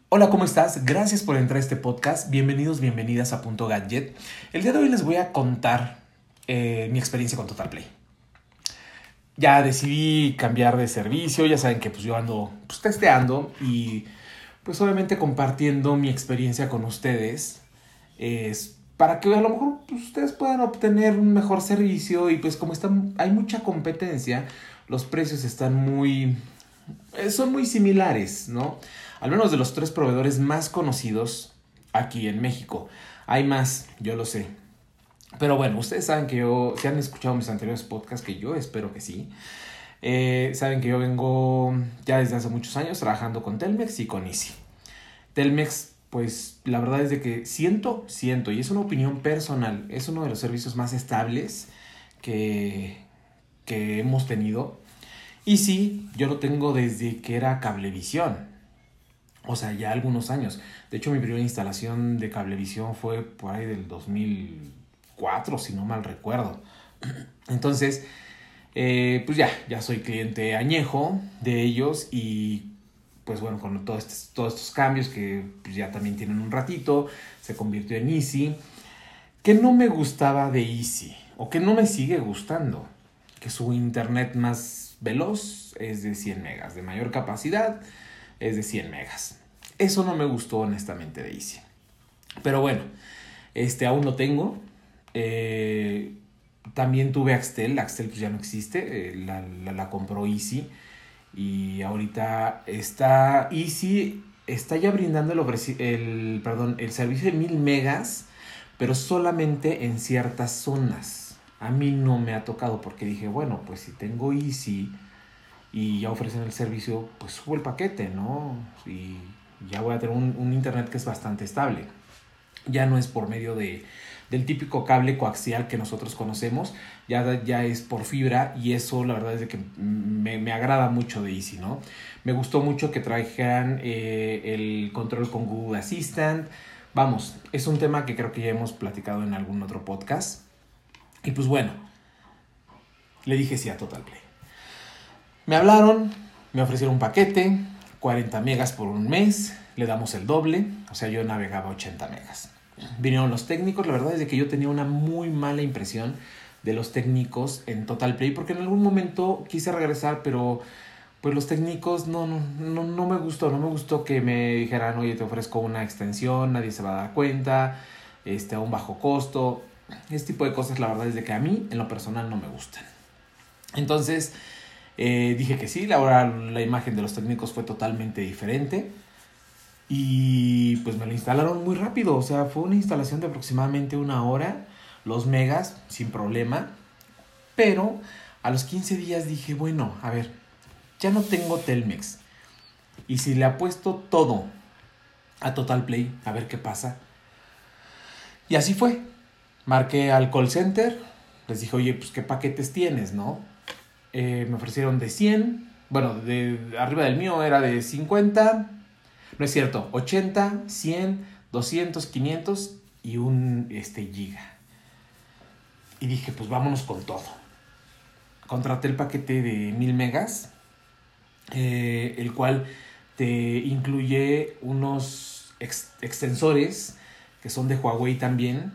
Hola, ¿cómo estás? Gracias por entrar a este podcast. Bienvenidos, bienvenidas a Punto Gadget. El día de hoy les voy a contar mi experiencia con Total Play. Ya decidí cambiar de servicio, ya saben que yo ando testeando y pues obviamente compartiendo mi experiencia con ustedes para que a lo mejor ustedes puedan obtener un mejor servicio y pues como hay mucha competencia, los precios son muy similares, ¿no? Al menos de los 3 proveedores más conocidos aquí en México. Hay más, yo lo sé. Pero bueno, ustedes saben que si han escuchado mis anteriores podcasts, que yo espero que sí, saben que yo vengo ya desde hace muchos años trabajando con Telmex y con Easy. Telmex, pues la verdad es de que siento, y es una opinión personal, es uno de los servicios más estables que hemos tenido. Y sí, yo lo tengo desde que era Cablevisión. O sea, ya algunos años. De hecho, mi primera instalación de Cablevisión fue por ahí del 2004, si no mal recuerdo. Entonces, pues ya soy cliente añejo de ellos y pues bueno, con todos estos cambios que pues ya también tienen un ratito, se convirtió en Easy. ¿Qué no me gustaba de Easy? O que no me sigue gustando, que su internet más veloz es de 100 megas, de mayor capacidad es de 100 megas. Eso no me gustó honestamente de Easy. Pero bueno, aún lo tengo. También tuve Axtel. Axtel pues ya no existe. La compró Easy. Y ahorita está Easy. Está ya brindando el servicio de 1000 megas. Pero solamente en ciertas zonas. A mí no me ha tocado porque dije, bueno, pues si tengo Easy y ya ofrecen el servicio, pues subo el paquete, ¿no? Y ya voy a tener un internet que es bastante estable. Ya no es por medio del típico cable coaxial que nosotros conocemos, ya es por fibra y eso la verdad es de que me agrada mucho de Easy, ¿no? Me gustó mucho que trajeran el control con Google Assistant. Vamos, es un tema que creo que ya hemos platicado en algún otro podcast. Y pues bueno, le dije sí a Total Play. Me hablaron, me ofrecieron un paquete, 40 megas por un mes, le damos el doble, o sea, yo navegaba 80 megas. Vinieron los técnicos, la verdad es que yo tenía una muy mala impresión de los técnicos en Total Play, porque en algún momento quise regresar, pero pues los técnicos no me gustó que me dijeran, oye, te ofrezco una extensión, nadie se va a dar cuenta, a un bajo costo. Este tipo de cosas, la verdad es de que a mí, en lo personal, no me gustan. Entonces, dije que sí, ahora la imagen de los técnicos fue totalmente diferente y pues me lo instalaron muy rápido, o sea, fue una instalación de aproximadamente 1 hora, los megas sin problema, pero a los 15 días dije, bueno, a ver, ya no tengo Telmex y si le apuesto todo a Total Play, a ver qué pasa. Y así fue, marqué al call center, les dije, oye, pues qué paquetes tienes, ¿no? Me ofrecieron de 100, bueno, de arriba del mío era de 50, no es cierto, 80, 100, 200, 500 y un giga. Y dije, pues vámonos con todo. Contraté el paquete de 1000 megas, el cual te incluye unos extensores que son de Huawei también.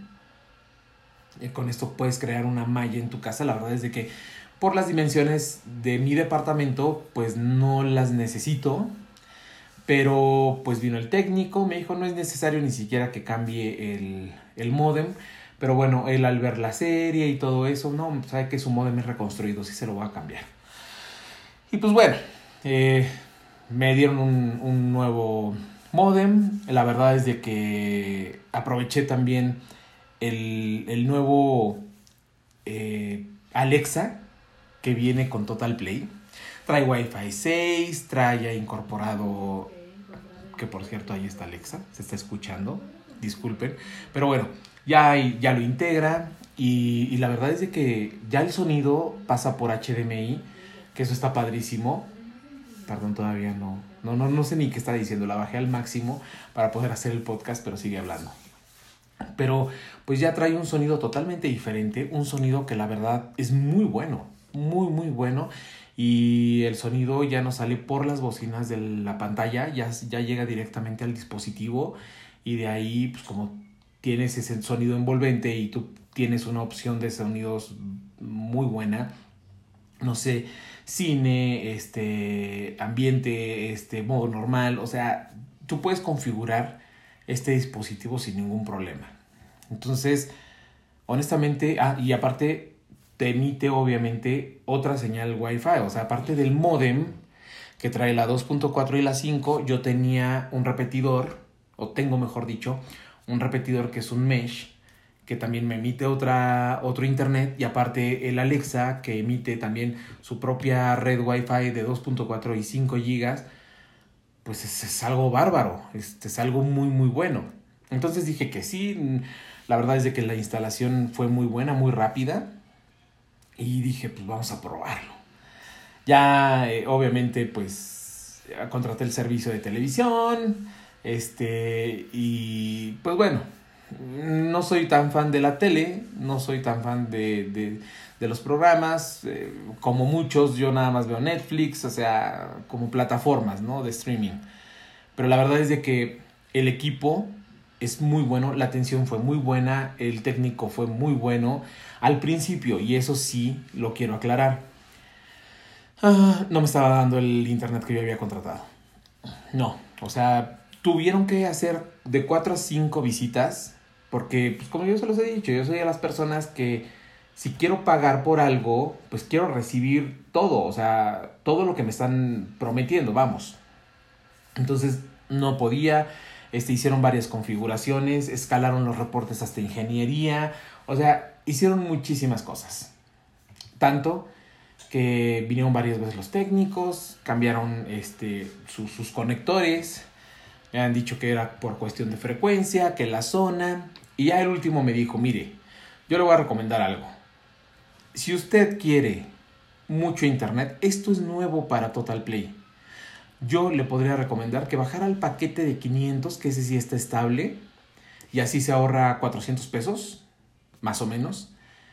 Con esto puedes crear una malla en tu casa. La verdad es de que por las dimensiones de mi departamento, pues no las necesito. Pero pues vino el técnico, me dijo no es necesario ni siquiera que cambie el módem. Pero bueno, él al ver la serie y todo eso, no, sabe que su módem es reconstruido, sí se lo va a cambiar. Y pues bueno, me dieron un nuevo módem. La verdad es de que aproveché también el nuevo Alexa que viene con Total Play. Trae Wi-Fi 6, trae ya incorporado, que por cierto ahí está Alexa, se está escuchando, disculpen, pero bueno, ya lo integra y la verdad es de que ya el sonido pasa por HDMI, que eso está padrísimo. Perdón, todavía no sé ni qué está diciendo, la bajé al máximo para poder hacer el podcast, pero sigue hablando. Pero pues ya trae un sonido totalmente diferente, un sonido que la verdad es muy bueno, muy muy bueno y el sonido ya no sale por las bocinas de la pantalla, ya llega directamente al dispositivo, y de ahí, pues como tienes ese sonido envolvente y tú tienes una opción de sonidos muy buena, no sé, cine, ambiente, modo normal, o sea, tú puedes configurar este dispositivo sin ningún problema. Entonces, honestamente, y aparte te emite obviamente otra señal Wi-Fi, o sea, aparte del módem que trae la 2.4 y la 5, yo tenía un repetidor, o tengo mejor dicho, un repetidor que es un mesh, que también me emite otro internet, y aparte el Alexa, que emite también su propia red Wi-Fi de 2.4 y 5 gigas, pues es algo bárbaro, es algo muy muy bueno. Entonces dije que sí, la verdad es de que la instalación fue muy buena, muy rápida, y dije, pues vamos a probarlo. Ya, obviamente, pues contraté el servicio de televisión, y pues bueno, no soy tan fan de la tele, no soy tan fan de los programas, como muchos, yo nada más veo Netflix, o sea, como plataformas, ¿no?, de streaming. Pero la verdad es de que el equipo es muy bueno, la atención fue muy buena, el técnico fue muy bueno al principio, y eso sí lo quiero aclarar. No me estaba dando el internet que yo había contratado. No, o sea, tuvieron que hacer de 4 a 5 visitas, porque, pues como yo se los he dicho, yo soy de las personas que si quiero pagar por algo, pues quiero recibir todo, o sea, todo lo que me están prometiendo, vamos. Entonces no podía, hicieron varias configuraciones, escalaron los reportes hasta ingeniería, o sea, hicieron muchísimas cosas. Tanto que vinieron varias veces los técnicos, cambiaron sus conectores, me han dicho que era por cuestión de frecuencia, que la zona, y ya el último me dijo, mire, yo le voy a recomendar algo. Si usted quiere mucho internet, esto es nuevo para Total Play. Yo le podría recomendar que bajara el paquete de 500, que ese sí está estable, y así se ahorra 400 pesos, más o menos,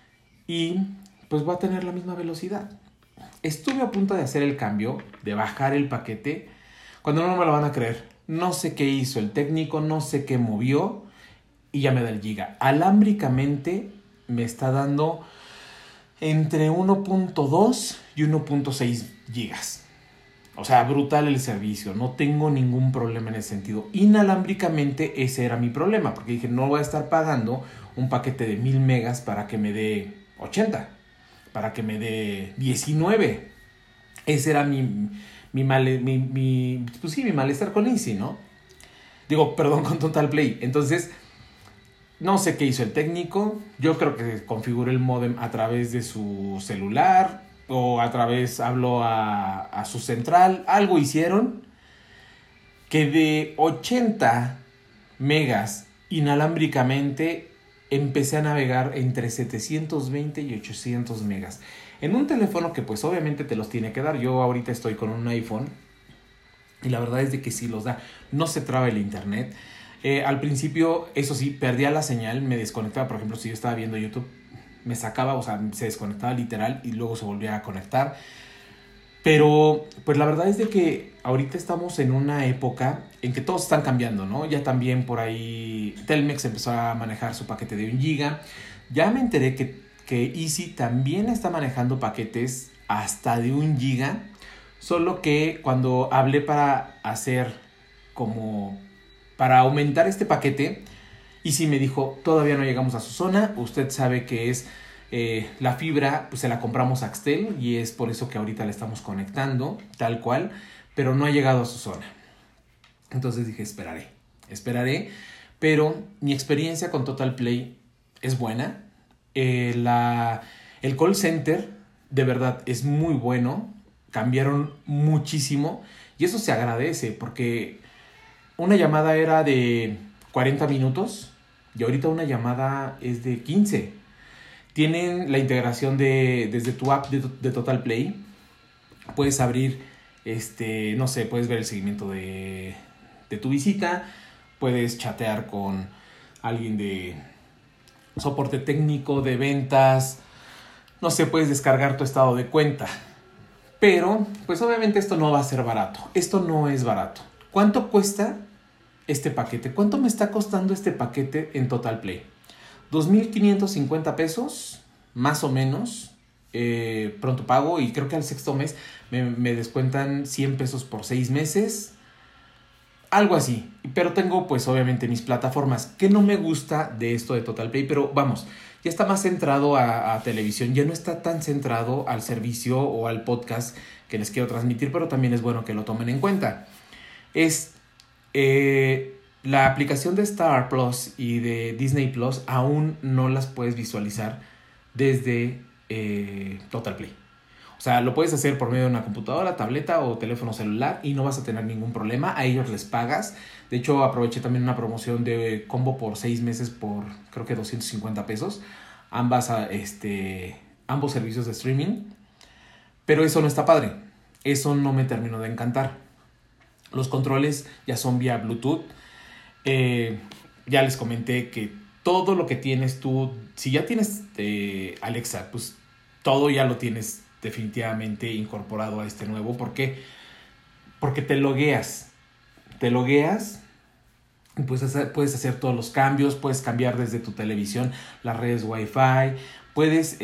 y pues va a tener la misma velocidad. Estuve a punto de hacer el cambio, de bajar el paquete, cuando no me lo van a creer. No sé qué hizo el técnico, no sé qué movió, y ya me da el giga. Alámbricamente me está dando entre 1.2 y 1.6 gigas. O sea, brutal el servicio, no tengo ningún problema en ese sentido. Inalámbricamente ese era mi problema, porque dije, no voy a estar pagando un paquete de 1000 megas para que me dé 80, para que me dé 19. Ese era mi malestar con Easy, ¿no? Digo, perdón, con Total Play. Entonces, no sé qué hizo el técnico. Yo creo que configuró el módem a través de su celular, o a través habló a su central. Algo hicieron que de 80 megas inalámbricamente empecé a navegar entre 720 y 800 megas. En un teléfono que pues obviamente te los tiene que dar. Yo ahorita estoy con un iPhone y la verdad es de que sí los da. No se traba el internet. Al principio, eso sí, perdía la señal, me desconectaba. Por ejemplo, si yo estaba viendo YouTube, me sacaba, o sea, se desconectaba literal y luego se volvía a conectar. Pero pues la verdad es de que ahorita estamos en una época en que todos están cambiando, ¿no? Ya también por ahí Telmex empezó a manejar su paquete de 1 giga. Ya me enteré que Easy también está manejando paquetes hasta de 1 giga. Solo que cuando hablé para hacer como para aumentar este paquete, Easy me dijo, todavía no llegamos a su zona, usted sabe que es la fibra, pues se la compramos a Axtel y es por eso que ahorita la estamos conectando, tal cual, pero no ha llegado a su zona. Entonces dije, esperaré, pero mi experiencia con Total Play es buena. El call center de verdad es muy bueno, cambiaron muchísimo y eso se agradece porque una llamada era de 40 minutos y ahorita una llamada es de 15. Tienen la integración desde tu app de Total Play. Puedes abrir, no sé, puedes ver el seguimiento de tu visita. Puedes chatear con alguien de soporte técnico, de ventas. No sé, puedes descargar tu estado de cuenta. Pero, pues obviamente esto no va a ser barato. Esto no es barato. ¿Cuánto cuesta este paquete? ¿Cuánto me está costando este paquete en Total Play? 2,550 pesos, más o menos. Pronto pago, y creo que al sexto mes me descuentan 100 pesos por 6 meses. Algo así. Pero tengo pues obviamente mis plataformas. ¿Qué no me gusta de esto de Total Play? Pero vamos, ya está más centrado a televisión. Ya no está tan centrado al servicio o al podcast que les quiero transmitir. Pero también es bueno que lo tomen en cuenta. Es la aplicación de Star Plus y de Disney Plus aún no las puedes visualizar desde Total Play. O sea, lo puedes hacer por medio de una computadora, tableta o teléfono celular y no vas a tener ningún problema. A ellos les pagas. De hecho, aproveché también una promoción de combo por 6 meses por creo que 250 pesos. Ambos servicios de streaming. Pero eso no está padre. Eso no me terminó de encantar. Los controles ya son vía Bluetooth. Ya les comenté que todo lo que tienes tú, si ya tienes Alexa, pues todo ya lo tienes definitivamente incorporado a este nuevo. ¿Por qué? Porque te logueas y puedes hacer todos los cambios, puedes cambiar desde tu televisión las redes Wi-Fi, puedes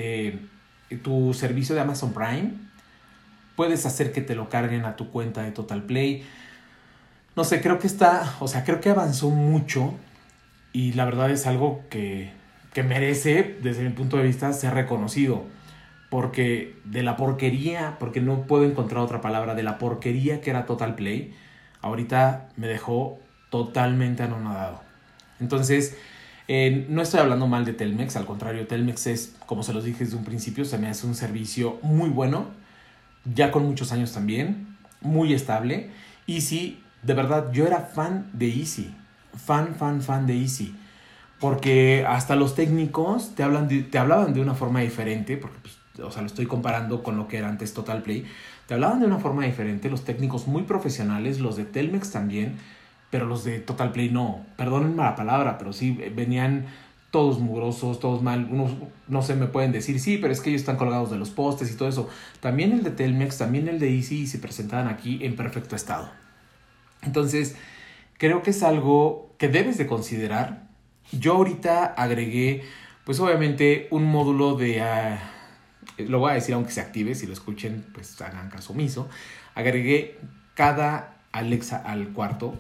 tu servicio de Amazon Prime, puedes hacer que te lo carguen a tu cuenta de Total Play. No sé, creo que avanzó mucho y la verdad es algo que merece, desde mi punto de vista, ser reconocido. Porque de la porquería, porque no puedo encontrar otra palabra, de la porquería que era Total Play, ahorita me dejó totalmente anonadado. Entonces, no estoy hablando mal de Telmex, al contrario, Telmex es, como se los dije desde un principio, se me hace un servicio muy bueno, ya con muchos años también, muy estable. Easy, de verdad, yo era fan de Easy, fan de Easy. Porque hasta los técnicos te hablaban de una forma diferente, porque pues, o sea, lo estoy comparando con lo que era antes Total Play. Te hablaban de una forma diferente, los técnicos muy profesionales, los de Telmex también, pero los de Total Play no. Perdónenme la palabra, pero sí, venían todos mugrosos, todos mal. Unos, no sé, me pueden decir, sí, pero es que ellos están colgados de los postes y todo eso. También el de Telmex, también el de Easy se presentaban aquí en perfecto estado. Entonces, creo que es algo que debes de considerar. Yo ahorita agregué, pues obviamente, un módulo de... lo voy a decir aunque se active, si lo escuchen, pues hagan caso omiso. Agregué cada Alexa al cuarto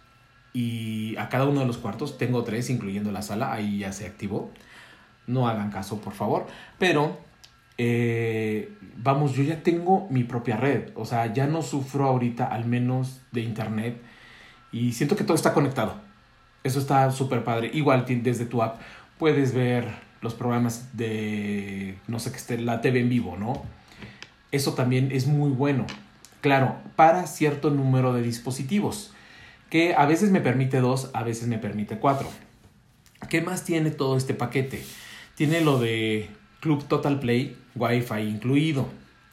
y a cada uno de los cuartos, tengo 3, incluyendo la sala, ahí ya se activó. No hagan caso, por favor. Pero, vamos, yo ya tengo mi propia red. O sea, ya no sufro ahorita, al menos de internet. Y siento que todo está conectado. Eso está súper padre. Igual desde tu app puedes ver los programas de, no sé, que esté la TV en vivo, ¿no? Eso también es muy bueno. Claro, para cierto número de dispositivos, que a veces me permite 2, a veces me permite 4. ¿Qué más tiene todo este paquete? Tiene lo de Club Total Play, Wi-Fi incluido.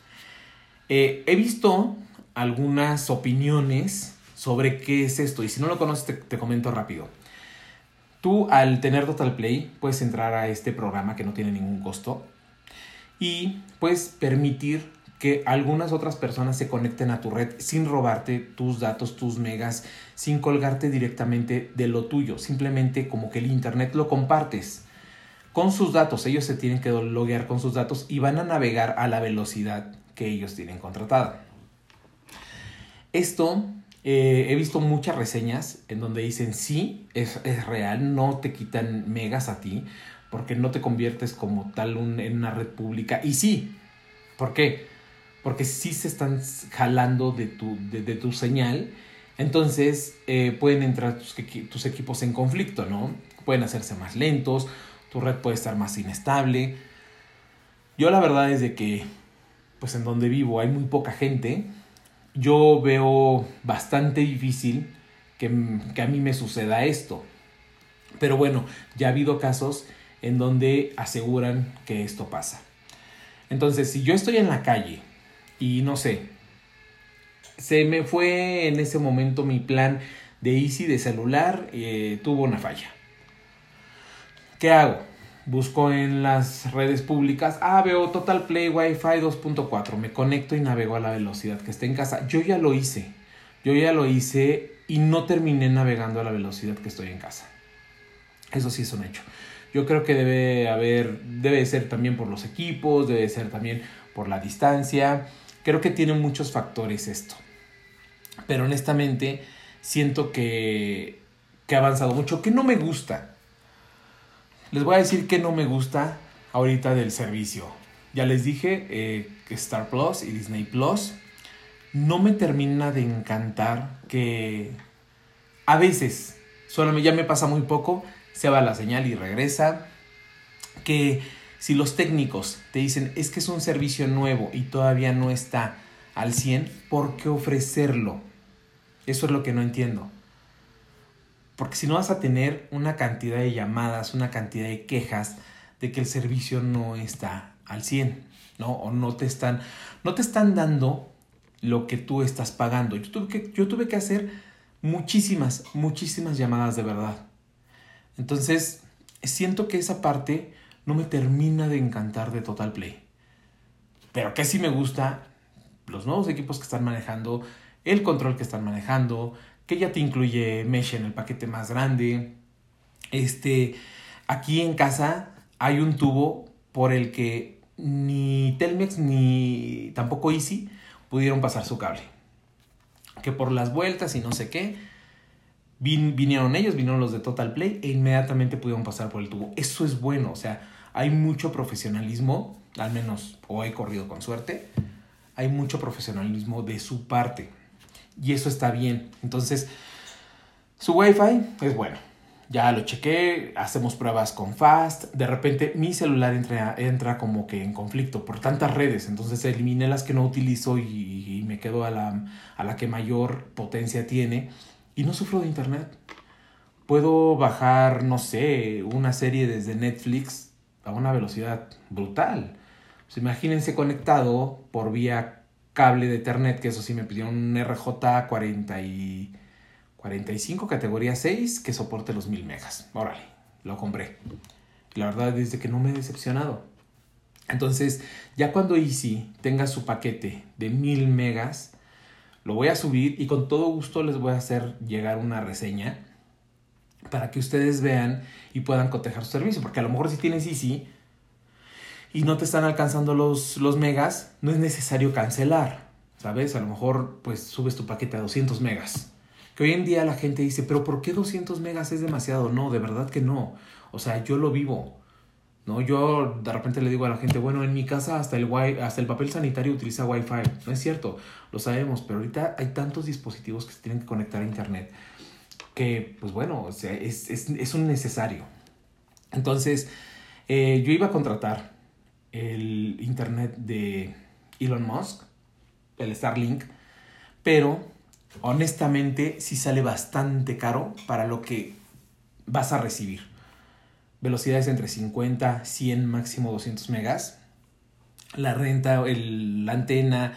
He visto algunas opiniones sobre qué es esto, y si no lo conoces te comento rápido. Tú, al tener Total Play, puedes entrar a este programa que no tiene ningún costo y puedes permitir que algunas otras personas se conecten a tu red sin robarte tus datos, tus megas, sin colgarte directamente de lo tuyo. Simplemente como que el internet lo compartes con sus datos. Ellos se tienen que loguear con sus datos y van a navegar a la velocidad que ellos tienen contratada. Esto... he visto muchas reseñas en donde dicen sí, es real, no te quitan megas a ti porque no te conviertes como tal en una red pública. Y sí, ¿por qué? Porque sí se están jalando de tu señal. Entonces pueden entrar tus equipos en conflicto, ¿no? Pueden hacerse más lentos, tu red puede estar más inestable. Yo la verdad es de que pues en donde vivo hay muy poca gente. Yo veo bastante difícil que a mí me suceda esto. Pero bueno, ya ha habido casos en donde aseguran que esto pasa. Entonces, si yo estoy en la calle y no sé, se me fue en ese momento mi plan de Easy de celular, tuvo una falla. ¿Qué hago? busco en las redes públicas, veo Total Play Wi-Fi 2.4, me conecto y navego a la velocidad que esté en casa. Yo ya lo hice y no terminé navegando a la velocidad que estoy en casa. Eso sí es un hecho. Yo creo que debe ser también por los equipos, debe ser también por la distancia. Creo que tiene muchos factores esto. Pero honestamente siento que ha avanzado mucho. Que no me gusta. Les voy a decir que no me gusta ahorita del servicio. Ya les dije que Star Plus y Disney Plus no me termina de encantar, que a veces, ya me pasa muy poco, se va la señal y regresa. Que si los técnicos te dicen es que es un servicio nuevo y todavía no está al 100, ¿por qué ofrecerlo? Eso es lo que no entiendo. Porque si no vas a tener una cantidad de llamadas, una cantidad de quejas de que el servicio no está al 100, ¿no? O no te están dando lo que tú estás pagando. Yo tuve que hacer muchísimas llamadas de verdad. Entonces, siento que esa parte no me termina de encantar de Total Play. Pero que sí me gusta los nuevos equipos que están manejando, el control que están manejando, que ya te incluye Mesh en el paquete más grande. Aquí en casa hay un tubo por el que ni Telmex ni tampoco Easy pudieron pasar su cable. Que por las vueltas y no sé qué, vinieron los de Total Play e inmediatamente pudieron pasar por el tubo. Eso es bueno, o sea, hay mucho profesionalismo, al menos, o he corrido con suerte, hay mucho profesionalismo de su parte. Y eso está bien. Entonces, su Wi-Fi es bueno. Ya lo chequé, hacemos pruebas con Fast. De repente mi celular entra como que en conflicto por tantas redes. Entonces eliminé las que no utilizo y me quedo a la que mayor potencia tiene. Y no sufro de internet. Puedo bajar, no sé, una serie desde Netflix a una velocidad brutal. Pues imagínense conectado por vía cable de Ethernet, que eso sí me pidieron un RJ45 categoría 6 que soporte los 1000 megas. Órale, lo compré. La verdad es que no me he decepcionado. Entonces, ya cuando Easy tenga su paquete de 1000 megas, lo voy a subir y con todo gusto les voy a hacer llegar una reseña para que ustedes vean y puedan cotejar su servicio. Porque a lo mejor si tienes Easy y no te están alcanzando los megas, no es necesario cancelar, ¿sabes? A lo mejor pues subes tu paquete a 200 megas. Que hoy en día la gente dice, ¿pero por qué 200 megas es demasiado? No, de verdad que no. O sea, yo lo vivo, ¿no? Yo de repente le digo a la gente, bueno, en mi casa hasta el papel sanitario utiliza Wi-Fi. No es cierto, lo sabemos, pero ahorita hay tantos dispositivos que se tienen que conectar a internet que, pues bueno, o sea, es un necesario. Entonces, yo iba a contratar el internet de Elon Musk, el Starlink, pero honestamente sí sale bastante caro para lo que vas a recibir. Velocidades entre 50, 100, máximo 200 megas. La renta, la antena,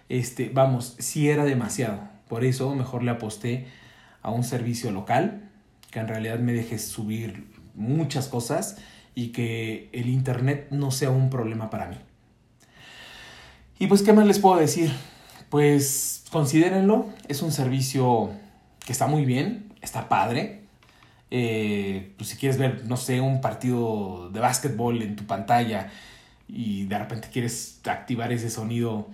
sí era demasiado. Por eso mejor le aposté a un servicio local que en realidad me deje subir muchas cosas y que el internet no sea un problema para mí. Y pues, ¿qué más les puedo decir? Pues considérenlo, es un servicio que está muy bien, está padre. Pues si quieres ver, no sé, un partido de básquetbol en tu pantalla y de repente quieres activar ese sonido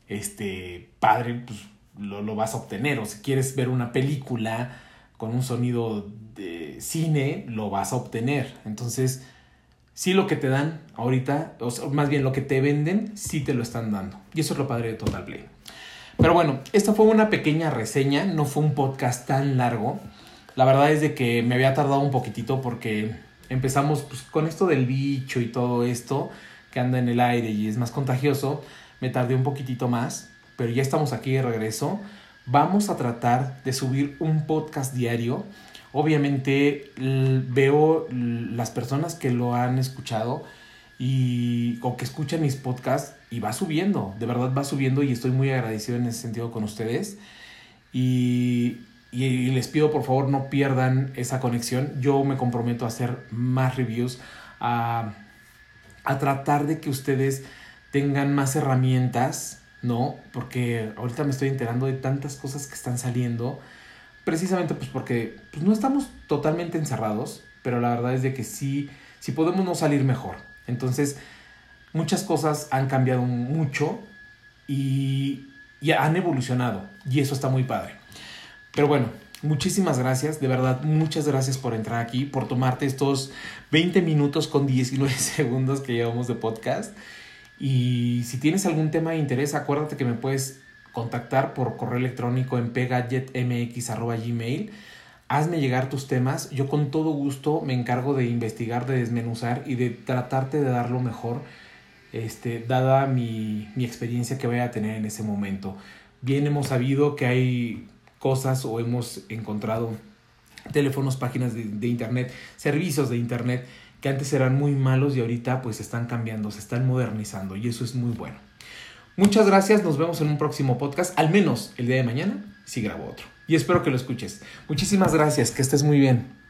padre, pues lo vas a obtener. O si quieres ver una película con un sonido de cine, lo vas a obtener. Entonces, sí, lo que te dan ahorita, o sea, más bien lo que te venden, sí te lo están dando. Y eso es lo padre de Total Play. Pero bueno, esta fue una pequeña reseña, no fue un podcast tan largo. La verdad es de que me había tardado un poquitito porque empezamos pues, con esto del bicho y todo esto que anda en el aire y es más contagioso. Me tardé un poquitito más, pero ya estamos aquí de regreso. Vamos a tratar de subir un podcast diario. Obviamente veo las personas que lo han escuchado o que escuchan mis podcasts y va subiendo, de verdad va subiendo y estoy muy agradecido en ese sentido con ustedes y les pido por favor no pierdan esa conexión. Yo me comprometo a hacer más reviews, a tratar de que ustedes tengan más herramientas, ¿no? Porque ahorita me estoy enterando de tantas cosas que están saliendo, precisamente pues porque pues no estamos totalmente encerrados, pero la verdad es de que sí podemos no salir mejor. Entonces, muchas cosas han cambiado mucho y han evolucionado, y eso está muy padre. Pero bueno, muchísimas gracias, de verdad, muchas gracias por entrar aquí, por tomarte estos 20 minutos con 19 segundos que llevamos de podcast. Y si tienes algún tema de interés, acuérdate que me puedes contactar por correo electrónico en pgadgetmx@gmail. Hazme llegar tus temas, yo con todo gusto me encargo de investigar, de desmenuzar y de tratarte de dar lo mejor, dada mi experiencia que vaya a tener en ese momento. Bien hemos sabido que hay cosas o hemos encontrado teléfonos, páginas de internet, servicios de internet que antes eran muy malos y ahorita pues están cambiando, se están modernizando y eso es muy bueno. Muchas gracias, nos vemos en un próximo podcast, al menos el día de mañana si grabo otro. Y espero que lo escuches. Muchísimas gracias, que estés muy bien.